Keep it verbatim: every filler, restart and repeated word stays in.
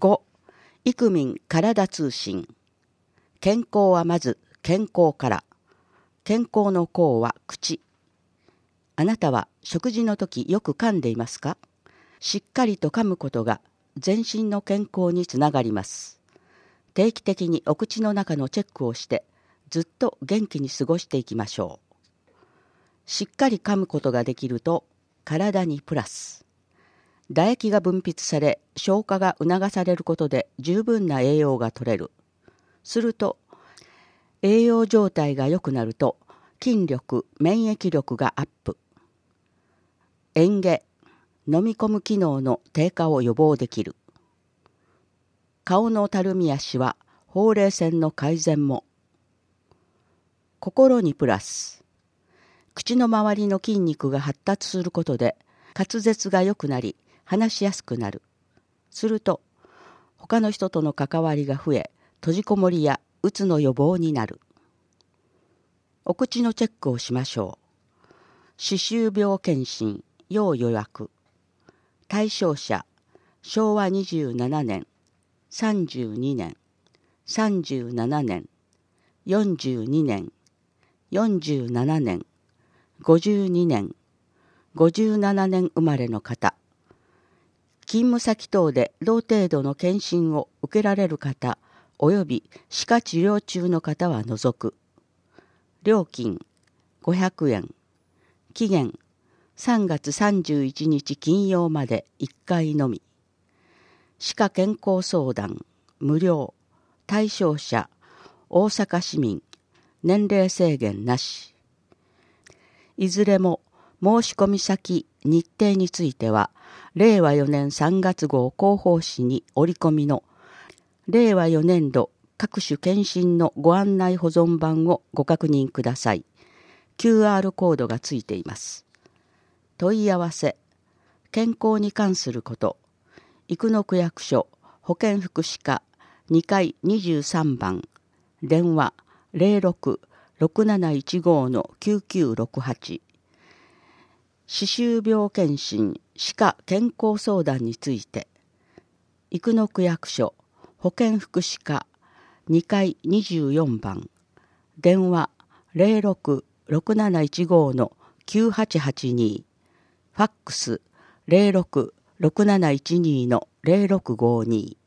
ご、イクミン体通信。健康はまず健康から。健康の康は口。あなたは食事の時よく噛んでいますか？しっかりと噛むことが全身の健康につながります。定期的にお口の中のチェックをしてずっと元気に過ごしていきましょう。しっかり噛むことができると体にプラス。唾液が分泌され消化が促されることで十分な栄養が取れる。すると栄養状態が良くなると筋力、免疫力がアップ。嚥下、飲み込む機能の低下を予防できる。顔のたるみやしわ、ほうれい線の改善も。心にプラス。口の周りの筋肉が発達することで滑舌が良くなり話しやすくなる。すると他の人との関わりが増え、閉じこもりやうつの予防になる。お口のチェックをしましょう。歯周病検診、要予約。対象者、しょうわにじゅうななねん、さんじゅうにねん、さんじゅうななねん、よんじゅうにねん、よんじゅうななねん、ごじゅうにねん、ごじゅうななねん生まれの方。勤務先等で同程度の検診を受けられる方および歯科治療中の方は除く。料金ごひゃくえん。期限さんがつさんじゅういちにち金曜までいっかいのみ。歯科健康相談無料。対象者大阪市民。年齢制限なし。いずれも申し込み先日程についてはれいわよねんさんがつ号広報誌に折り込みのれいわよねんど各種検診のご案内保存版をご確認ください。キューアール コードがついています。問い合わせ、健康に関すること、生野区役所保健福祉課にかいにじゅうさんばん、電話 ゼロろく ろくなないちご きゅうきゅうろくはち。歯周病検診、歯科健康相談について、生野区役所保健福祉課にかいにじゅうよんばん、電話 ゼロろく ろくなないちご きゅうはちはちに、ファックス ゼロろく ろくなないちに ゼロろくごに。